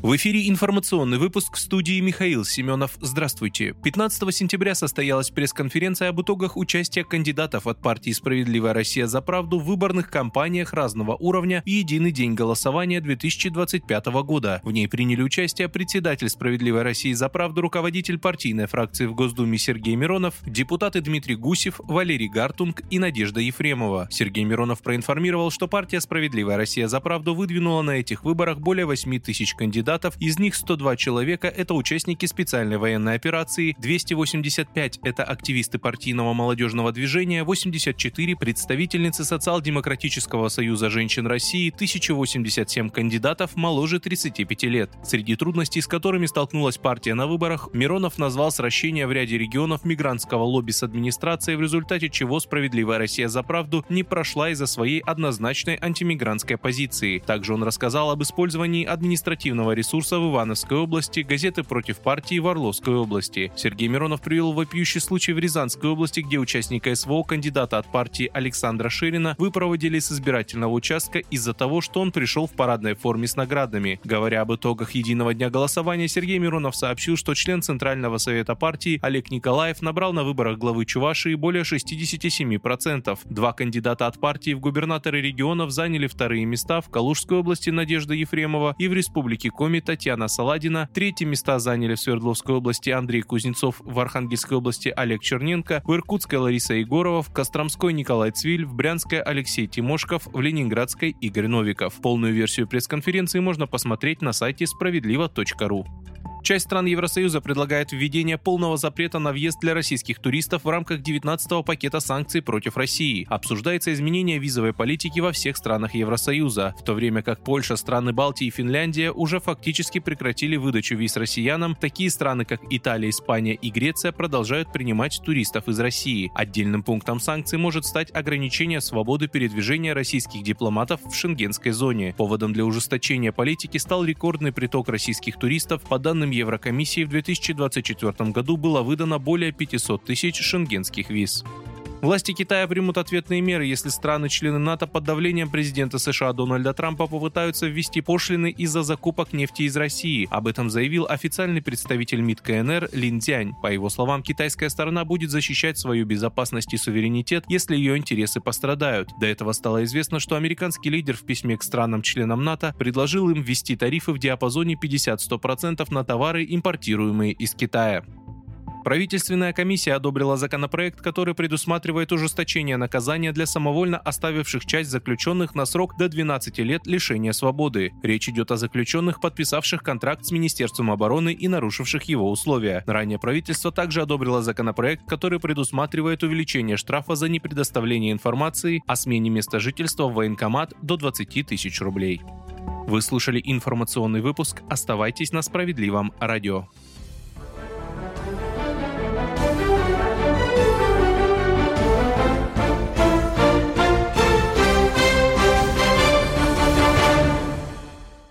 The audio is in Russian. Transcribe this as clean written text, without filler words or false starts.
В эфире информационный выпуск, в студии Михаил Семенов. Здравствуйте. 15 сентября состоялась пресс-конференция об итогах участия кандидатов от партии «Справедливая Россия за правду» в выборных кампаниях разного уровня в единый день голосования 2025 года. В ней приняли участие председатель «Справедливой России за правду», руководитель партийной фракции в Госдуме Сергей Миронов, депутаты Дмитрий Гусев, Валерий Гартунг и Надежда Ефремова. Сергей Миронов проинформировал, что партия «Справедливая Россия за правду» выдвинула на этих выборах более 8 тысяч кандидатов. Из них 102 человека – это участники специальной военной операции, 285 – это активисты партийного молодежного движения, 84 – представительницы Социал-демократического союза женщин России, 1087 кандидатов моложе 35 лет. Среди трудностей, с которыми столкнулась партия на выборах, Миронов назвал сращение в ряде регионов мигрантского лобби с администрацией, в результате чего «Справедливая Россия за правду» не прошла из-за своей однозначной антимигрантской позиции. Также он рассказал об использовании административного ресурса в Ивановской области, газеты против партии в Орловской области. Сергей Миронов привел вопиющий случай в Рязанской области, где участника СВО, кандидата от партии Александра Шерина, выпроводили с избирательного участка из-за того, что он пришел в парадной форме с наградами. Говоря об итогах единого дня голосования, Сергей Миронов сообщил, что член Центрального совета партии Олег Николаев набрал на выборах главы Чувашии более 67%. Два кандидата от партии в губернаторы регионов заняли вторые места в Калужской области Надежда Ефремова и в Республике Коми Татьяна Саладина. Третьи места заняли в Свердловской области Андрей Кузнецов, в Архангельской области Олег Черненко, в Иркутской Лариса Егорова, в Костромской Николай Цвиль, в Брянской Алексей Тимошков, в Ленинградской Игорь Новиков. Полную версию пресс-конференции можно посмотреть на сайте справедливо.ру. Часть стран Евросоюза предлагает введение полного запрета на въезд для российских туристов в рамках 19-го пакета санкций против России. Обсуждается изменение визовой политики во всех странах Евросоюза, в то время как Польша, страны Балтии и Финляндия уже фактически прекратили выдачу виз россиянам. Такие страны, как Италия, Испания и Греция, продолжают принимать туристов из России. Отдельным пунктом санкций может стать ограничение свободы передвижения российских дипломатов в шенгенской зоне. Поводом для ужесточения политики стал рекордный приток российских туристов. По данным Еврокомиссии, в 2024 году было выдано более 500 тысяч шенгенских виз. Власти Китая примут ответные меры, если страны-члены НАТО под давлением президента США Дональда Трампа попытаются ввести пошлины из-за закупок нефти из России. Об этом заявил официальный представитель МИД КНР Лин Цзянь. По его словам, китайская сторона будет защищать свою безопасность и суверенитет, если ее интересы пострадают. До этого стало известно, что американский лидер в письме к странам-членам НАТО предложил им ввести тарифы в диапазоне 50-100% на товары, импортируемые из Китая. Правительственная комиссия одобрила законопроект, который предусматривает ужесточение наказания для самовольно оставивших часть заключенных на срок до 12 лет лишения свободы. Речь идет о заключенных, подписавших контракт с Министерством обороны и нарушивших его условия. Ранее правительство также одобрило законопроект, который предусматривает увеличение штрафа за непредоставление информации о смене места жительства в военкомат до 20 тысяч рублей. Вы слушали информационный выпуск. Оставайтесь на Справедливом радио.